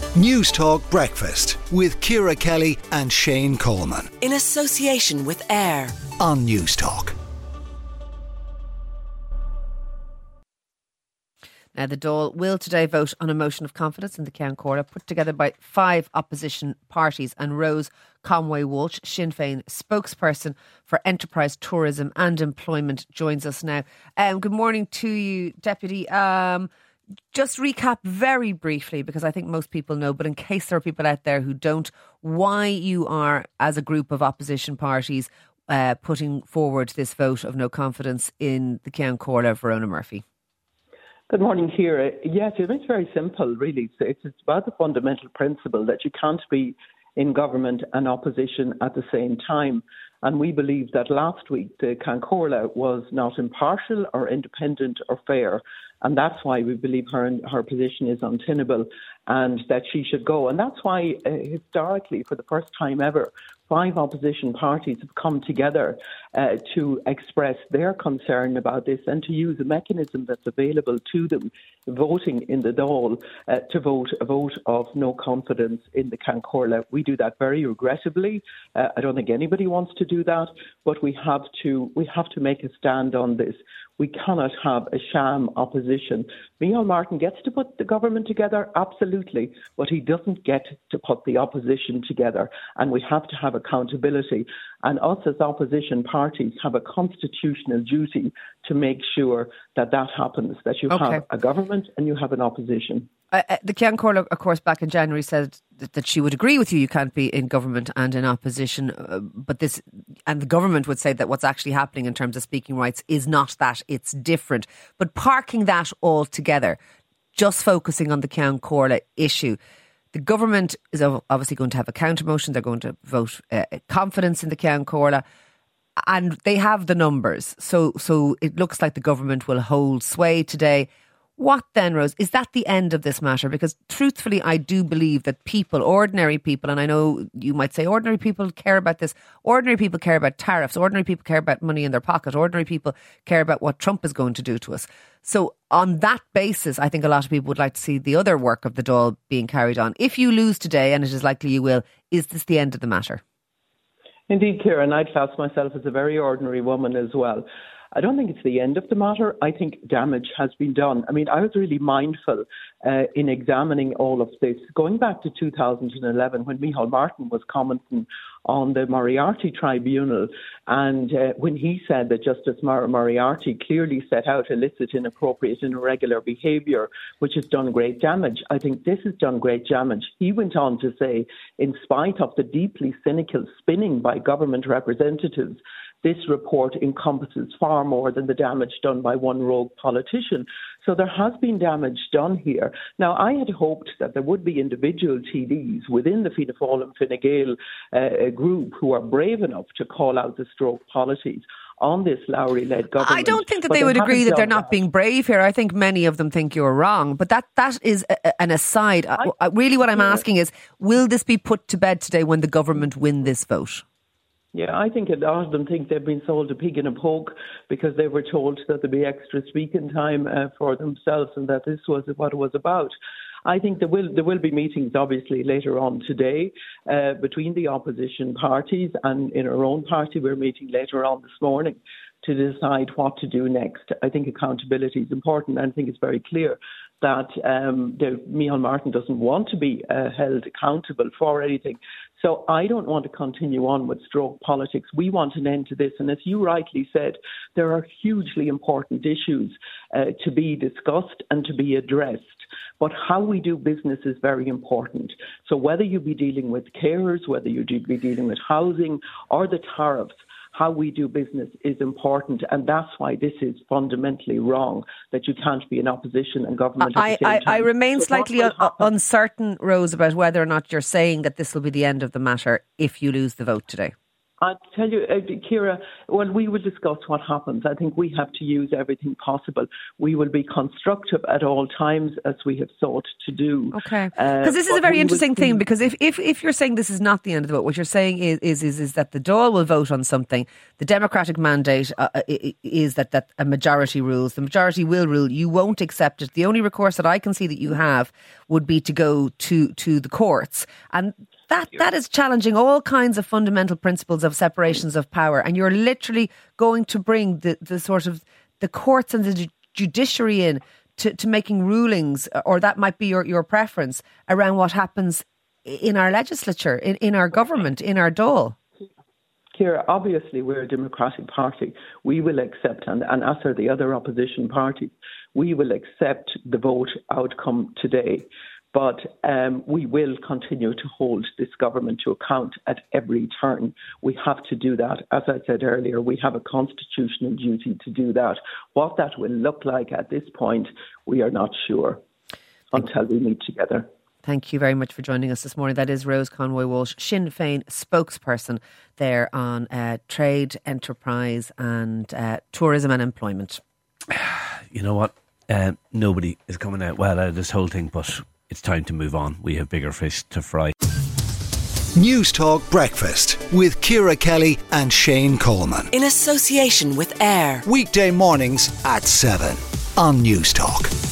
News Talk Breakfast with Ciara Kelly and Shane Coleman. In association with AIR on News Talk. Now, the Dáil will today vote on a motion of confidence in the Ceann Comhairle put together by 5 opposition parties, and Rose Conway-Walsh, Sinn Féin spokesperson for enterprise, tourism and employment, joins us now. Good morning to you, Deputy. Just recap very briefly, because I think most people know, but in case there are people out there who don't, why you are, as a group of opposition parties, putting forward this vote of no confidence in the Ceann Comhairle, Verona Murphy. Good morning, Ciara. Yes, it's very simple, really. It's about the fundamental principle that you can't be in government and opposition at the same time. And we believe that last week the Ceann Comhairle was not impartial or independent or fair. And that's why we believe her position is untenable and that she should go. And that's why, historically, for the first time ever, 5 opposition parties have come together to express their concern about this and to use a mechanism that's available to them, voting in the Dáil, to vote a vote of no confidence in the Ceann Comhairle. We do that very regrettably. I don't think anybody wants to do that, but we have to make a stand on this. We cannot have a sham opposition. Micheál Martin gets to put the government together, absolutely, but he doesn't get to put the opposition together. And we have to have accountability. And us as opposition parties have a constitutional duty to make sure that that happens, that you have a government and you have an opposition. The Ceann Comhairle, of course, back in January said that she would agree with you can't be in government and in opposition, and the government would say that what's actually happening in terms of speaking rights is not that, it's different. But parking that all together, just focusing on the Ceann Comhairle issue, the government is obviously going to have a counter motion. They're going to vote confidence in the Ceann Comhairle, and they have the numbers. So it looks like the government will hold sway today. What then, Rose? Is that the end of this matter? Because truthfully, I do believe that people, ordinary people, and I know you might say ordinary people care about this, ordinary people care about tariffs, ordinary people care about money in their pocket, ordinary people care about what Trump is going to do to us. So on that basis, I think a lot of people would like to see the other work of the Dáil being carried on. If you lose today, and it is likely you will, is this the end of the matter? Indeed, Ciara, and I'd class myself as a very ordinary woman as well. I don't think it's the end of the matter. I think damage has been done. I mean, I was really mindful in examining all of this. Going back to 2011, when Micheál Martin was commenting on the Moriarty Tribunal, and when he said that Justice Moriarty clearly set out illicit, inappropriate and irregular behaviour, which has done great damage. I think this has done great damage. He went on to say, in spite of the deeply cynical spinning by government representatives, this report encompasses far more than the damage done by one rogue politician. So there has been damage done here. Now, I had hoped that there would be individual TDs within the Fianna Fáil and Fine Gael group who are brave enough to call out the stroke policies on this Lowry-led government. I don't think that they would agree that they're not being brave here. I think many of them think you're wrong. But that is an aside. Really what I'm asking is, will this be put to bed today when the government win this vote? Yeah, I think a lot of them think they've been sold a pig in a poke because they were told that there'd be extra speaking time for themselves and that this was what it was about. I think there will be meetings, obviously, later on today between the opposition parties, and in our own party we're meeting later on this morning to decide what to do next. I think accountability is important, and I think it's very clear that Micheál Martin doesn't want to be held accountable for anything. So I don't want to continue on with stroke politics. We want an end to this. And as you rightly said, there are hugely important issues to be discussed and to be addressed. But how we do business is very important. So whether you be dealing with carers, whether you be dealing with housing or the tariffs, how we do business is important, and that's why this is fundamentally wrong, that you can't be in opposition and government at the same time. I remain slightly uncertain, Rose, about whether or not you're saying that this will be the end of the matter if you lose the vote today. I tell you, Ciara, well, we will discuss what happens. I think we have to use everything possible. We will be constructive at all times, as we have sought to do. Okay. Because this is a very interesting thing, because if you're saying this is not the end of the vote, what you're saying is that the Dáil will vote on something. The Democratic mandate is that a majority rules. The majority will rule. You won't accept it. The only recourse that I can see that you have would be to go to the courts. And that is challenging all kinds of fundamental principles of separations of power, and you're literally going to bring the sort of the courts and the judiciary in to making rulings, or that might be your preference around what happens in our legislature, in our government, in our Dáil. Ciara, obviously we're a democratic party. We will accept, and as are the other opposition parties, we will accept the vote outcome today. But we will continue to hold this government to account at every turn. We have to do that. As I said earlier, we have a constitutional duty to do that. What that will look like at this point, we are not sure until we meet together. Thank you very much for joining us this morning. That is Rose Conway-Walsh, Sinn Féin spokesperson there on trade, enterprise and tourism and employment. You know what? Nobody is coming out well out of this whole thing, but it's time to move on. We have bigger fish to fry. News Talk Breakfast with Ciara Kelly and Shane Coleman. In association with AIR. Weekday mornings at 7 on News Talk.